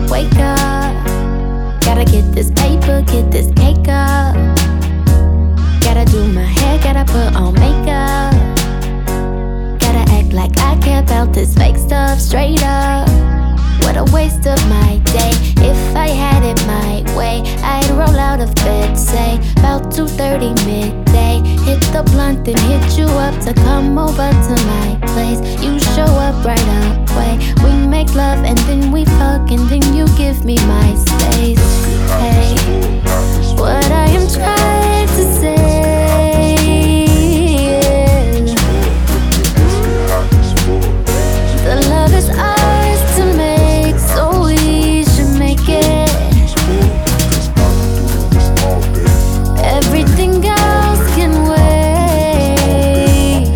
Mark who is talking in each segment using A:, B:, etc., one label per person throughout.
A: wake up. Gotta get this paper, get this cake up. Gotta do my hair, gotta put on makeup. Gotta act like I care about this fake stuff, straight up. What a waste of my day. If I had it my way, I'd roll out of bed, say about 2:30 midday. Hit the blunt and hit you up to come over to my place. You show up right away. We make love and then we fuck and then you give me my space. Hey, what I am trying to say is the love is ours to make, so we should make it. Everything else can wait.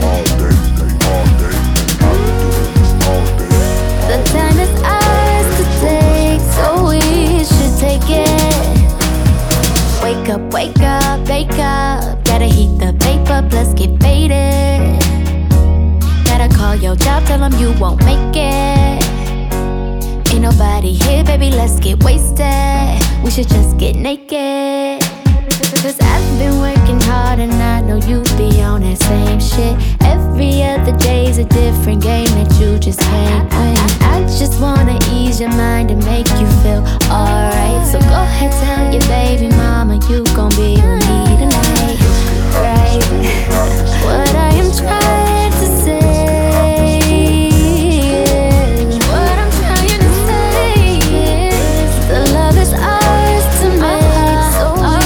A: The time is ours to take, so we should take it. Wake up, wake up. Gotta heat the paper, let's get faded. Gotta call your job, tell them you won't make it. Ain't nobody here, baby, let's get wasted. We should just get naked. Cause I've been working hard and I know you be on that same shit. Every other day's a different game that you just can't win. I just wanna ease your mind and make you feel alright. So go ahead, tell your baby mama you gon' be with me tonight, right? What I am trying to say is, what I'm trying to say is, the love is ours to make, so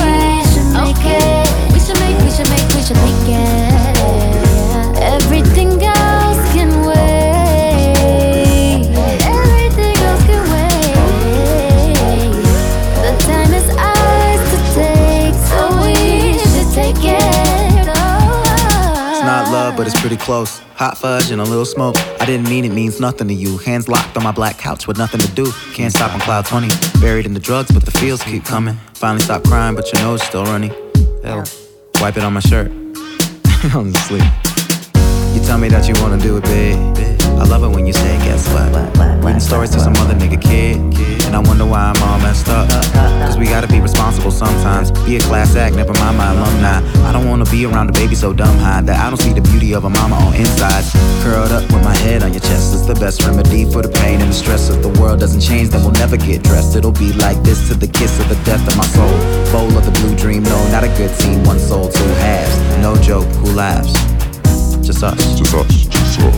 A: we should make it. Everything else can wait. Everything else can wait. The time is ours to take, so we should take it.
B: It's not love, but it's pretty close. Hot fudge and a little smoke. I didn't mean it means nothing to you. Hands locked on my black couch with nothing to do. Can't stop on cloud 20. Buried in the drugs, but the feels keep coming. Finally stopped crying, but your nose still running. Hell, wipe it on my shirt. I'm asleep. You tell me that you wanna do it big. I love it when you say, guess what? Reading stories to some other nigga kid. And I wonder why I'm all messed up. Cause we gotta be responsible sometimes. Be a class act, never mind my alumni. I don't wanna be around a baby so dumb high that I don't see the beauty of a mama on insides. Curled up with my head on your chest is the best remedy for the pain and the stress. If the world doesn't change, then we'll never get dressed. It'll be like this to the kiss of the death of my soul. Bowl of the blue dream, no, not a good team. One soul, two halves. No joke, who laughs? Just us. Just us. Just us.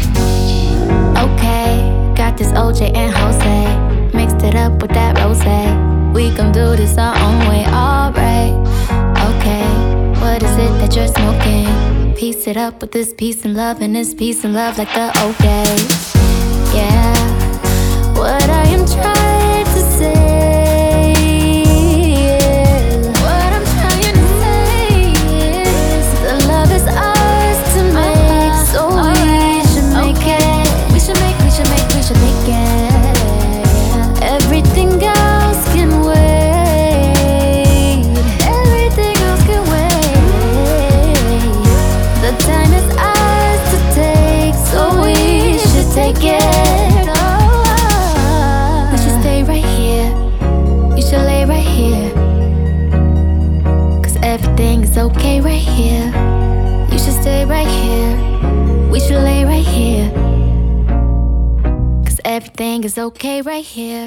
A: Okay, got this OJ and Jose. Mixed it up with that rosé. We gon' do this our own way, alright. Okay, what is it that you're smoking? Piece it up with this peace and love, and this peace and love like the old days. Yeah, what I am trying to say. Everything else can wait. Everything else can wait. The time is ours to take, so we should take it. We should stay right here. You should lay right here. Cause everything is okay right here. You should stay right here. We should lay right here. Everything is okay right here.